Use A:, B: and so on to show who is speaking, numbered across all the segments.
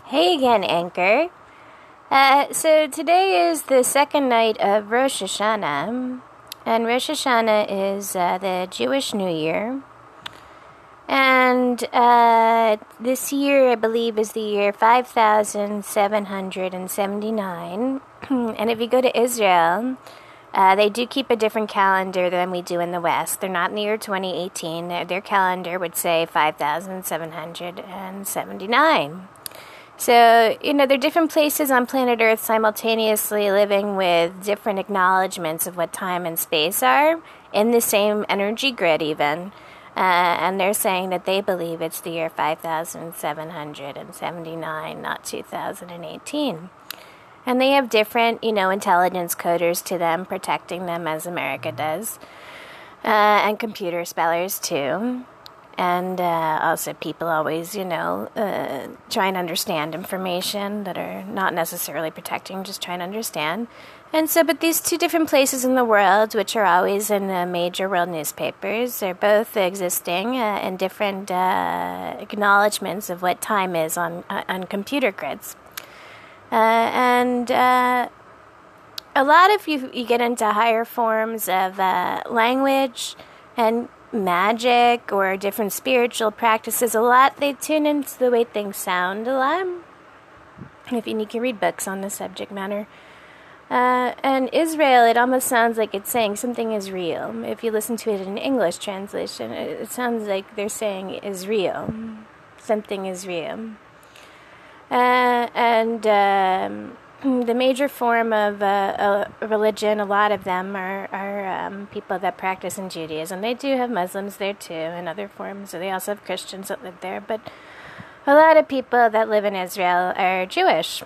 A: Hey again, Anchor. So today is the second night of Rosh Hashanah, and Rosh Hashanah is the Jewish New Year. And this year, I believe, is the year 5779. And if you go to Israel, they do keep a different calendar than we do in the West. They're not in the year 2018. Their calendar would say 5779. So, they're different places on planet Earth simultaneously living with different acknowledgments of what time and space are in the same energy grid even. And they're saying that they believe it's the year 5779, not 2018. And they have different, intelligence coders to them, protecting them as America does. And computer spellers too. And also people always, try and understand information that are not necessarily protecting, just trying to understand. And so, but these two different places in the world, which are always in the major world newspapers, are both existing in different acknowledgments of what time is on computer grids. And a lot of you get into higher forms of language and magic or different spiritual practices, a lot they tune into the way things sound a lot. If you can read books on the subject matter. And Israel, it almost sounds like it's saying something is real. If you listen to it in English translation, it sounds like they're saying is real. Something is real. The major form of religion, a lot of them are people that practice in Judaism. They do have Muslims there too, and other forms. So they also have Christians that live there. But a lot of people that live in Israel are Jewish.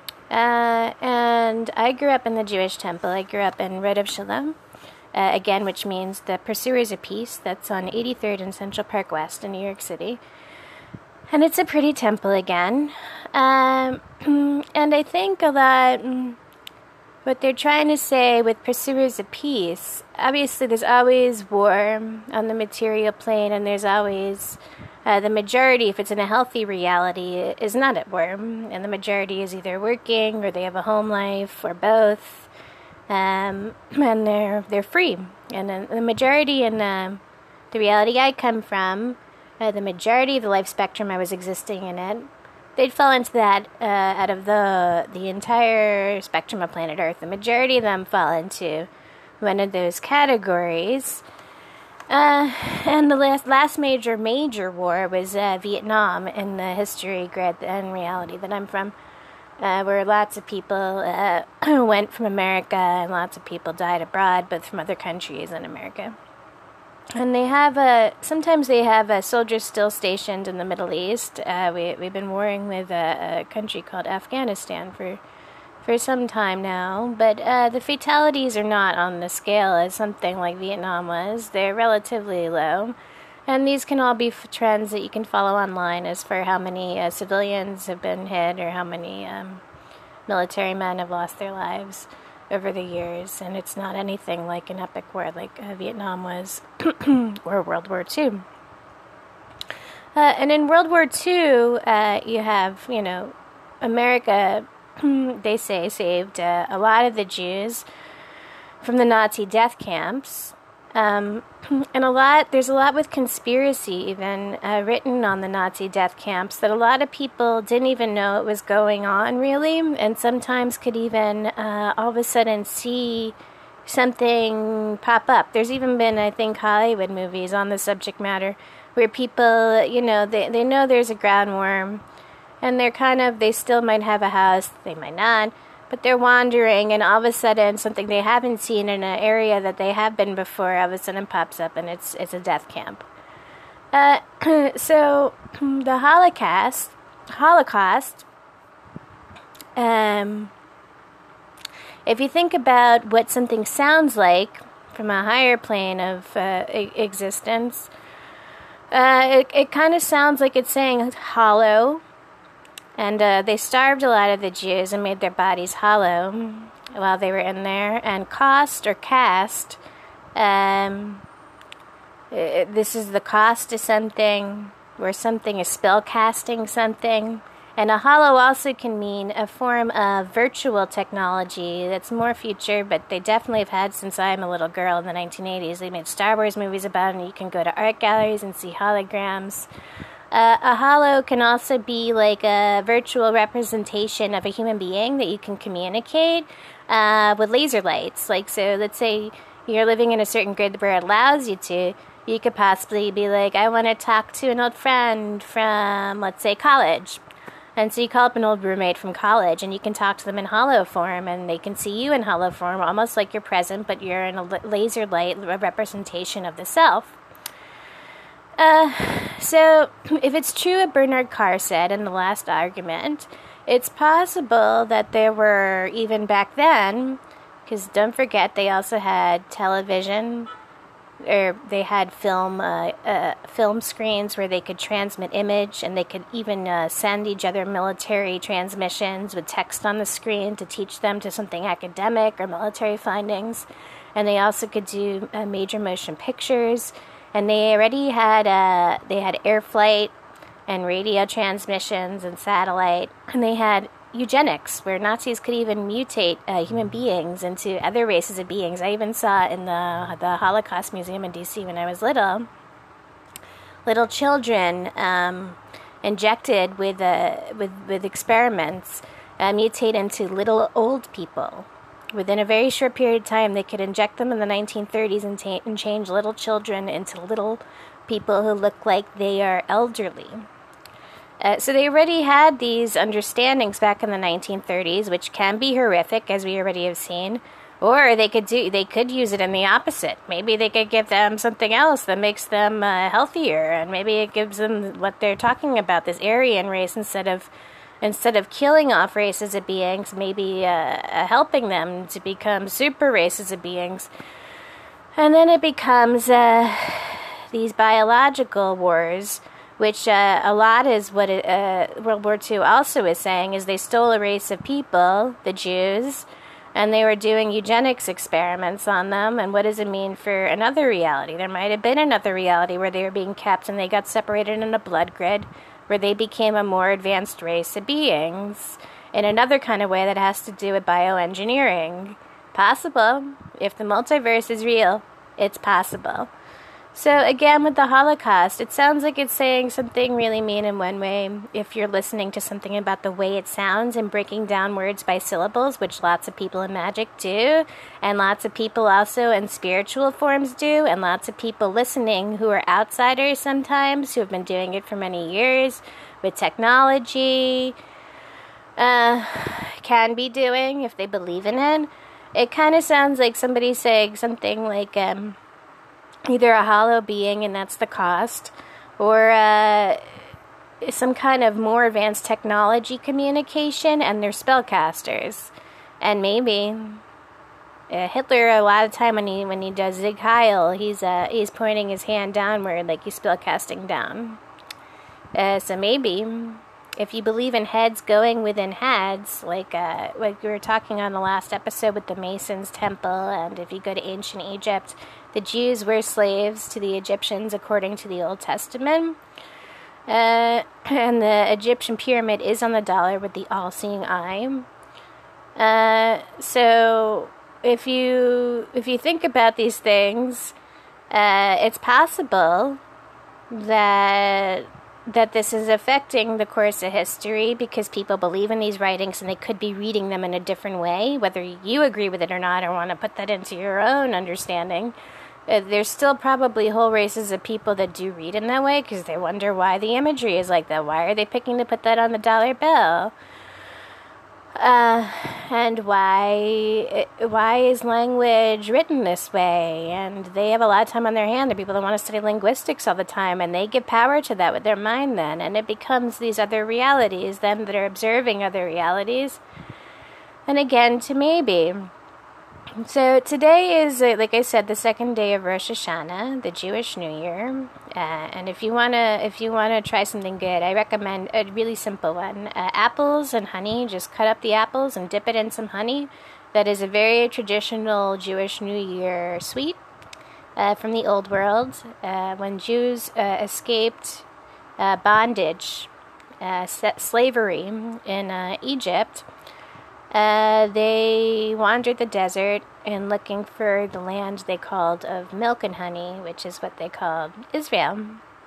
A: And I grew up in the Jewish temple. I grew up in Rodef Shalom, again, which means the Pursuers of Peace. That's on 83rd and Central Park West in New York City. And it's a pretty temple again. And I think a lot, what they're trying to say with Pursuers of Peace, obviously there's always war on the material plane, and there's always, the majority, if it's in a healthy reality, is not at war. And the majority is either working, or they have a home life, or both. And they're free. And the majority in the reality I come from, the majority of the life spectrum I was existing in it, they'd fall into that out of the entire spectrum of planet Earth. The majority of them fall into one of those categories. And the last major war was Vietnam in the history grid and reality that I'm from, where lots of people went from America and lots of people died abroad, but from other countries in America. And they have sometimes they have soldiers still stationed in the Middle East. We've been warring with a country called Afghanistan for some time now, but the fatalities are not on the scale as something like Vietnam was. They're relatively low, and these can all be trends that you can follow online as for how many civilians have been hit or how many military men have lost their lives over the years, and it's not anything like an epic war like Vietnam was, or World War II. And in World War II, you have, America, they say, saved a lot of the Jews from the Nazi death camps. And there's a lot with conspiracy even written on the Nazi death camps that a lot of people didn't even know it was going on really, and sometimes could even all of a sudden see something pop up. There's even been, I think, Hollywood movies on the subject matter where people, they know there's a ground war, and they still might have a house, they might not, but they're wandering, and all of a sudden something they haven't seen in an area that they have been before all of a sudden pops up, and it's a death camp. So the Holocaust, if you think about what something sounds like from a higher plane of existence, it kind of sounds like it's saying hollow. And they starved a lot of the Jews and made their bodies hollow while they were in there. And cost or cast, this is the cost of something, where something is spell casting something. And a holo also can mean a form of virtual technology that's more future, but they definitely have had since I'm a little girl in the 1980s. They made Star Wars movies about it, and you can go to art galleries and see holograms. A holo can also be like a virtual representation of a human being that you can communicate with laser lights. Like, so let's say you're living in a certain grid where it allows you to. You could possibly be like, I want to talk to an old friend from, let's say, college. And so you call up an old roommate from college, and you can talk to them in holo form, and they can see you in holo form, almost like you're present, but you're in a laser light representation of the self. So if it's true what Bernard Carr said in the last argument, it's possible that there were, even back then, because don't forget they also had television, or they had film screens where they could transmit image, and they could even send each other military transmissions with text on the screen to teach them to something academic or military findings. And they also could do major motion pictures, and they already had air flight and radio transmissions and satellite, and they had eugenics, where Nazis could even mutate human beings into other races of beings. I even saw in the Holocaust Museum in D.C. when I was little children injected with experiments mutate into little old people. Within a very short period of time, they could inject them in the 1930s and change little children into little people who look like they are elderly. So they already had these understandings back in the 1930s, which can be horrific, as we already have seen, or they could use it in the opposite. Maybe they could give them something else that makes them healthier, and maybe it gives them what they're talking about, this Aryan race, instead of killing off races of beings, maybe helping them to become super races of beings. And then it becomes these biological wars, which a lot is what World War II also is saying, is they stole a race of people, the Jews, and they were doing eugenics experiments on them. And what does it mean for another reality? There might have been another reality where they were being kept and they got separated in a blood grid, where they became a more advanced race of beings in another kind of way that has to do with bioengineering. Possible. If the multiverse is real, it's possible. So again, with the Holocaust, it sounds like it's saying something really mean in one way if you're listening to something about the way it sounds and breaking down words by syllables, which lots of people in magic do, and lots of people also in spiritual forms do, and lots of people listening who are outsiders sometimes, who have been doing it for many years with technology, can be doing if they believe in it. It kind of sounds like somebody saying something like, either a hollow being, and that's the cost, or some kind of more advanced technology communication, and they're spellcasters. And maybe Hitler, a lot of time when he does Sieg Heil, he's pointing his hand downward like he's spellcasting down. So maybe if you believe in heads going within heads, like we were talking on the last episode with the Masons Temple, and if you go to ancient Egypt, the Jews were slaves to the Egyptians according to the Old Testament. And the Egyptian pyramid is on the dollar with the all-seeing eye. So if you think about these things, it's possible that this is affecting the course of history because people believe in these writings and they could be reading them in a different way, whether you agree with it or not or want to put that into your own understanding. There's still probably whole races of people that do read in that way because they wonder why the imagery is like that. Why are they picking to put that on the dollar bill? And why is language written this way? And they have a lot of time on their hand. They're people that want to study linguistics all the time, and they give power to that with their mind then. And it becomes these other realities, them that are observing other realities. And again, to maybe. So today is, like I said, the second day of Rosh Hashanah, the Jewish New Year. And if you wanna try something good, I recommend a really simple one: apples and honey. Just cut up the apples and dip it in some honey. That is a very traditional Jewish New Year sweet from the old world. When Jews escaped bondage slavery in Egypt, they wandered the desert and looking for the land they called of milk and honey, which is what they called Israel.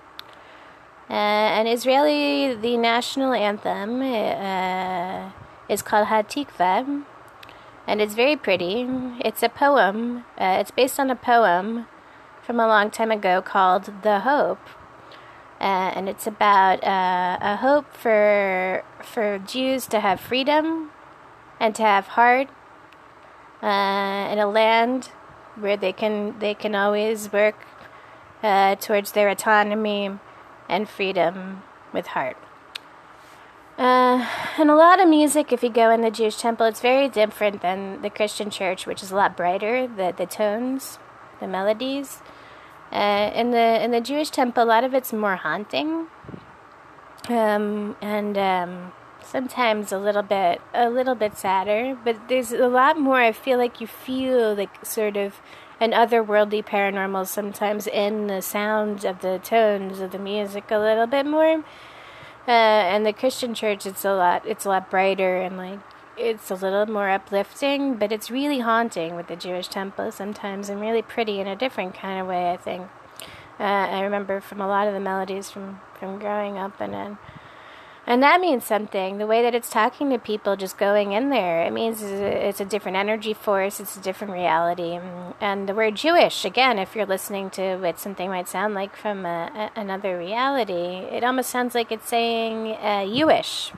A: And Israeli, the national anthem is called Hatikva, and it's very pretty. It's a poem. It's based on a poem from a long time ago called The Hope. And it's about a hope for Jews to have freedom and to have heart in a land where they can always work towards their autonomy and freedom with heart. And a lot of music, if you go in the Jewish temple, it's very different than the Christian church, which is a lot brighter, the tones, the melodies. In the Jewish temple, a lot of it's more haunting, and sometimes a little bit sadder. But there's a lot more. I feel like you feel like sort of an otherworldly paranormal sometimes in the sound of the tones of the music a little bit more. And the Christian church, it's a lot brighter and like it's a little more uplifting, but it's really haunting with the Jewish temple sometimes, and really pretty in a different kind of way, I think. I remember from a lot of the melodies from growing up, and that means something. The way that it's talking to people, just going in there, it means it's a different energy force, it's a different reality. And the word Jewish, again, if you're listening to what something might sound like from another reality, it almost sounds like it's saying Jewish,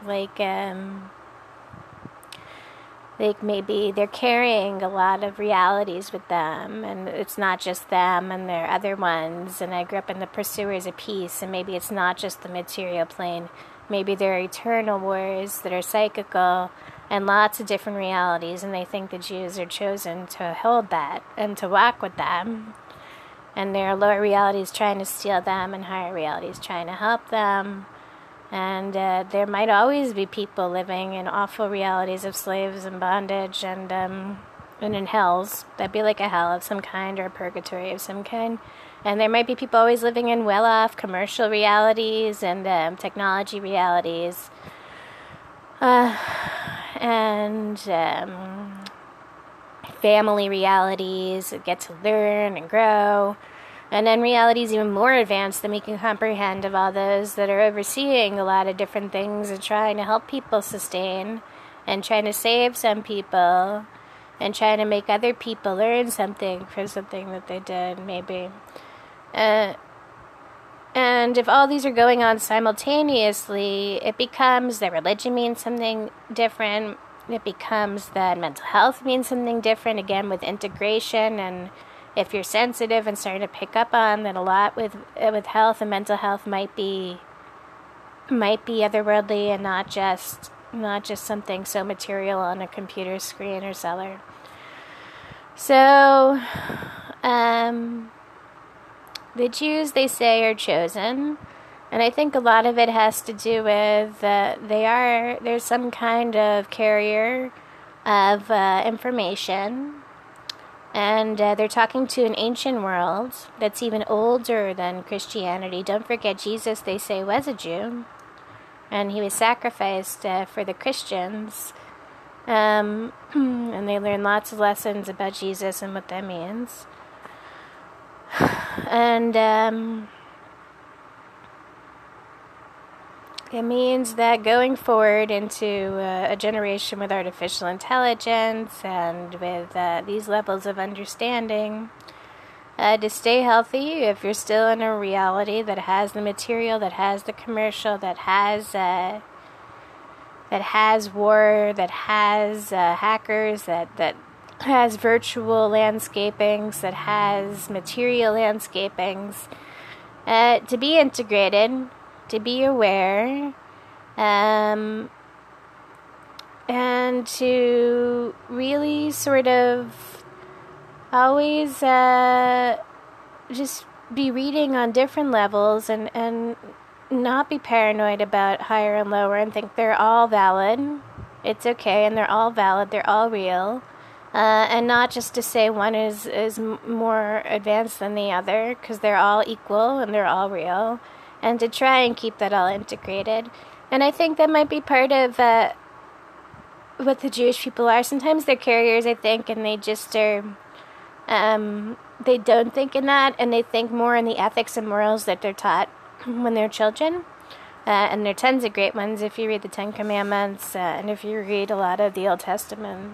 A: like maybe they're carrying a lot of realities with them, and it's not just them and there are other ones. And I grew up in the pursuers of peace, and maybe it's not just the material plane. Maybe there are eternal wars that are psychical and lots of different realities, and they think the Jews are chosen to hold that and to walk with them. And there are lower realities trying to steal them and higher realities trying to help them. And there might always be people living in awful realities of slaves and bondage and in hells. That'd be like a hell of some kind or a purgatory of some kind. And there might be people always living in well-off commercial realities and technology realities. And family realities that get to learn and grow. And then realities even more advanced than we can comprehend, of all those that are overseeing a lot of different things and trying to help people sustain and trying to save some people and trying to make other people learn something from something that they did, maybe. And if all these are going on simultaneously, it becomes that religion means something different. It becomes that mental health means something different, again, with integration. And if you're sensitive and starting to pick up on that, a lot with health and mental health might be otherworldly and not just something so material on a computer screen or cellar. So, the Jews, they say, are chosen, and I think a lot of it has to do with there's some kind of carrier of information. And they're talking to an ancient world that's even older than Christianity. Don't forget, Jesus, they say, was a Jew. And he was sacrificed for the Christians. And they learn lots of lessons about Jesus and what that means. And it means that going forward into a generation with artificial intelligence and with these levels of understanding, to stay healthy, if you're still in a reality that has the material, that has the commercial, that has war, that has hackers, that has virtual landscapings, that has material landscapings, to be integrated, to be aware, and to really sort of always just be reading on different levels and not be paranoid about higher and lower and think they're all valid. It's okay, and they're all valid, they're all real. And not just to say one is more advanced than the other, because they're all equal and they're all real. and to try and keep that all integrated. And I think that might be part of what the Jewish people are. Sometimes they're carriers, I think, and they just are, they don't think in that, and they think more in the ethics and morals that they're taught when they're children. And there are tons of great ones if you read the Ten Commandments, and if you read a lot of the Old Testament,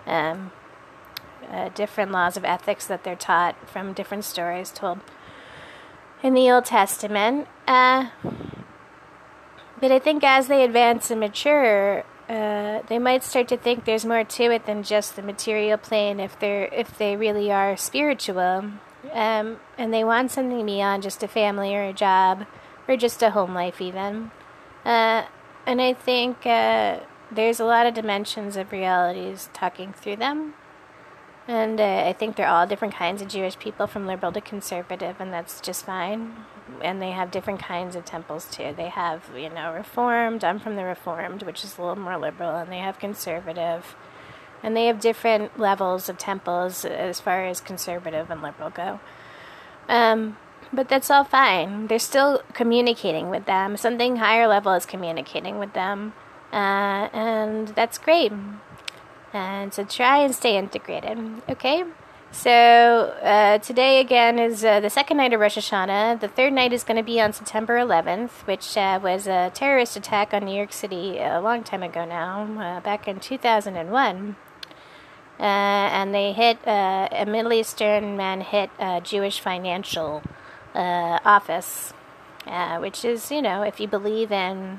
A: different laws of ethics that they're taught from different stories told in the Old Testament. But I think as they advance and mature, they might start to think there's more to it than just the material plane if they really are spiritual, and they want something beyond just a family or a job or just a home life even. And I think there's a lot of dimensions of realities talking through them. And I think they're all different kinds of Jewish people, from liberal to conservative, and that's just fine. And they have different kinds of temples too. They have, Reformed. I'm from the Reformed, which is a little more liberal, and they have conservative. And they have different levels of temples as far as conservative and liberal go. But that's all fine. They're still communicating with them. Something higher level is communicating with them. And that's great. And so try and stay integrated, okay? So today, again, is the second night of Rosh Hashanah. The third night is going to be on September 11th, which was a terrorist attack on New York City a long time ago now, back in 2001. And they hit, a Middle Eastern man hit a Jewish financial office, which is, if you believe in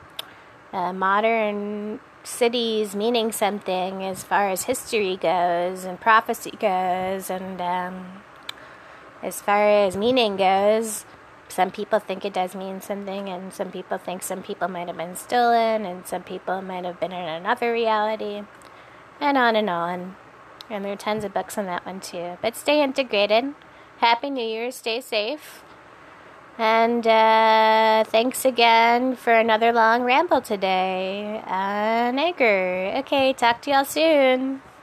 A: modern cities meaning something as far as history goes and prophecy goes, and as far as meaning goes, some people think it does mean something, and some people think some people might have been stolen, and some people might have been in another reality, and on and on. And there are tons of books on that one too. But stay integrated. Happy New Year. Stay safe. And thanks again for another long ramble today. Nager. Okay, talk to y'all soon.